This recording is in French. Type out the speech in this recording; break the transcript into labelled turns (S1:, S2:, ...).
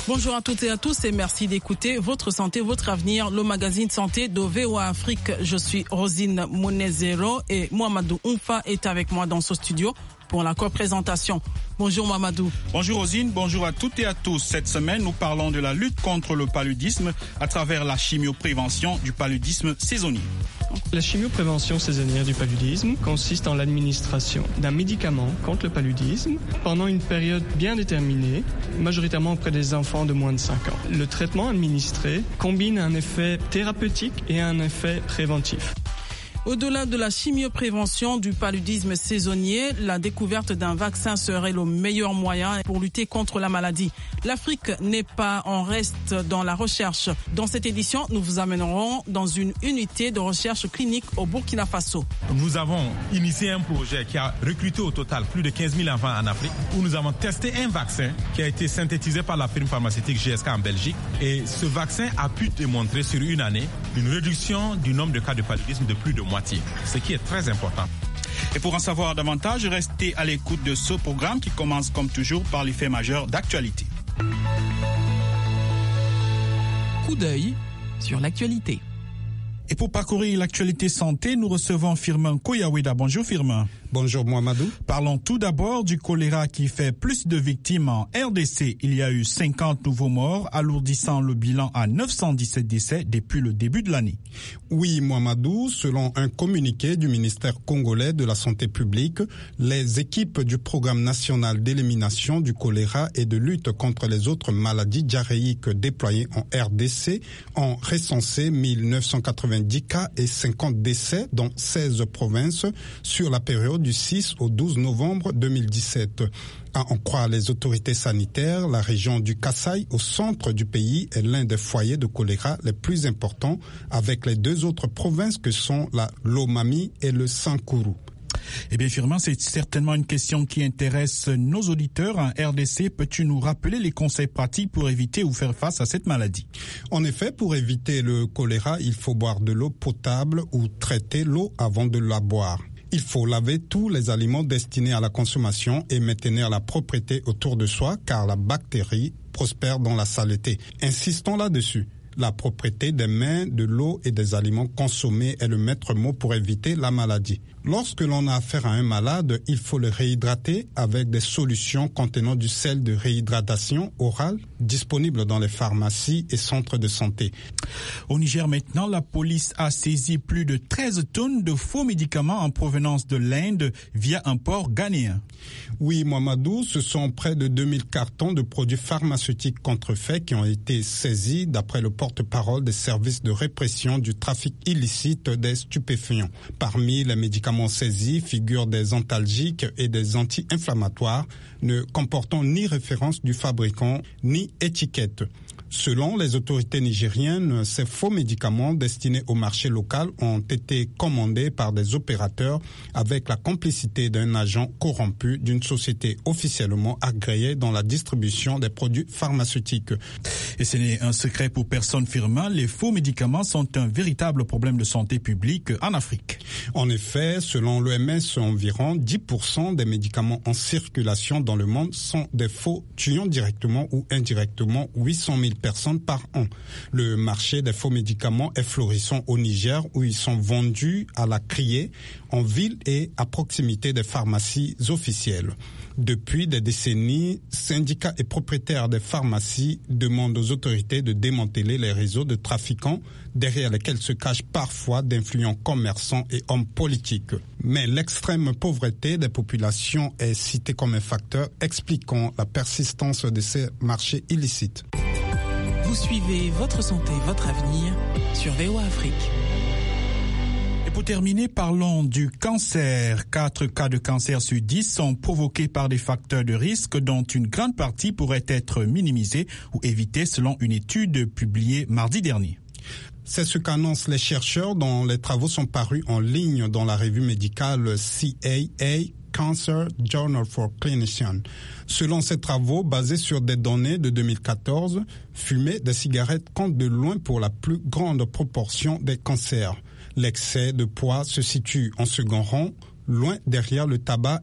S1: Bonjour à toutes et à tous et merci d'écouter Votre Santé, Votre Avenir, le magazine santé de VOA Afrique. Je suis Rosine Monezero et Mohamedou Oumfa est avec moi dans ce studio pour la co-présentation. Bonjour Mamadou.
S2: Bonjour Rosine, bonjour à toutes et à tous. Cette semaine, nous parlons de la lutte contre le paludisme à travers la chimioprévention du paludisme saisonnier.
S3: La chimioprévention saisonnière du paludisme consiste en l'administration d'un médicament contre le paludisme pendant une période bien déterminée, majoritairement auprès des enfants de moins de 5 ans. Le traitement administré combine un effet thérapeutique et un effet préventif.
S1: Au-delà de la chimioprévention du paludisme saisonnier, la découverte d'un vaccin serait le meilleur moyen pour lutter contre la maladie. L'Afrique n'est pas en reste dans la recherche. Dans cette édition, nous vous amènerons dans une unité de recherche clinique au Burkina Faso.
S4: Nous avons initié un projet qui a recruté au total plus de 15 000 enfants en Afrique, où nous avons testé un vaccin qui a été synthétisé par la firme pharmaceutique GSK en Belgique. Et ce vaccin a pu démontrer sur une année une réduction du nombre de cas de paludisme de plus de moitié, ce qui est très important.
S2: Et pour en savoir davantage, restez à l'écoute de ce programme qui commence comme toujours par les faits majeurs d'actualité.
S5: Coup d'œil sur l'actualité.
S2: Et pour parcourir l'actualité santé, nous recevons Firmin Koyaweda. Bonjour Firmin.
S6: Bonjour Mohamedou.
S2: Parlons tout d'abord du choléra qui fait plus de victimes en RDC. Il y a eu 50 nouveaux morts, alourdissant le bilan à 917 décès depuis le début de l'année.
S6: Oui Mohamedou, selon un communiqué du ministère congolais de la Santé publique, les équipes du programme national d'élimination du choléra et de lutte contre les autres maladies diarrhéiques déployées en RDC ont recensé 1990 cas et 50 décès dans 16 provinces sur la période du 6 au 12 novembre 2017. À en croire les autorités sanitaires, la région du Kasaï, au centre du pays, est l'un des foyers de choléra les plus importants, avec les deux autres provinces que sont la Lomami et le Sankuru.
S2: Eh bien, Firmin, c'est certainement une question qui intéresse nos auditeurs en RDC. Peux-tu nous rappeler les conseils pratiques pour éviter ou faire face à cette maladie?
S6: En effet, pour éviter le choléra, il faut boire de l'eau potable ou traiter l'eau avant de la boire. Il faut laver tous les aliments destinés à la consommation et maintenir la propreté autour de soi car la bactérie prospère dans la saleté. Insistons là-dessus. La propreté des mains, de l'eau et des aliments consommés est le maître mot pour éviter la maladie. Lorsque l'on a affaire à un malade, il faut le réhydrater avec des solutions contenant du sel de réhydratation orale disponible dans les pharmacies et centres de santé.
S2: Au Niger maintenant, la police a saisi plus de 13 tonnes de faux médicaments en provenance de l'Inde via un port ghanéen.
S6: Oui, Mohamedou, ce sont près de 2000 cartons de produits pharmaceutiques contrefaits qui ont été saisis d'après le porte-parole des services de répression du trafic illicite des stupéfiants. Parmi les médicaments saisis figurent des antalgiques et des anti-inflammatoires ne comportant ni référence du fabricant ni étiquette. Selon les autorités nigériennes, ces faux médicaments destinés au marché local ont été commandés par des opérateurs avec la complicité d'un agent corrompu d'une société officiellement agréée dans la distribution des produits pharmaceutiques.
S2: Et ce n'est un secret pour personne, Firmin, les faux médicaments sont un véritable problème de santé publique en Afrique.
S6: En effet, selon l'OMS, environ 10% des médicaments en circulation dans le monde sont des faux, tuant directement ou indirectement 800 000 personnes par an. Le marché des faux médicaments est florissant au Niger où ils sont vendus à la criée, en ville et à proximité des pharmacies officielles. Depuis des décennies, syndicats et propriétaires des pharmacies demandent aux autorités de démanteler les réseaux de trafiquants derrière lesquels se cachent parfois d'influents commerçants et hommes politiques. Mais l'extrême pauvreté des populations est citée comme un facteur expliquant la persistance de ces marchés illicites.
S5: Vous suivez Votre Santé, Votre Avenir sur VOA Afrique.
S2: Et pour terminer, parlons du cancer. 4 cas de cancer sur 10 sont provoqués par des facteurs de risque dont une grande partie pourrait être minimisée ou évitée selon une étude publiée mardi dernier.
S6: C'est ce qu'annoncent les chercheurs dont les travaux sont parus en ligne dans la revue médicale CAA Cancer Journal for Clinicians. Selon ces travaux, basés sur des données de 2014, fumer des cigarettes compte de loin pour la plus grande proportion des cancers. L'excès de poids se situe en second rang, loin derrière le tabac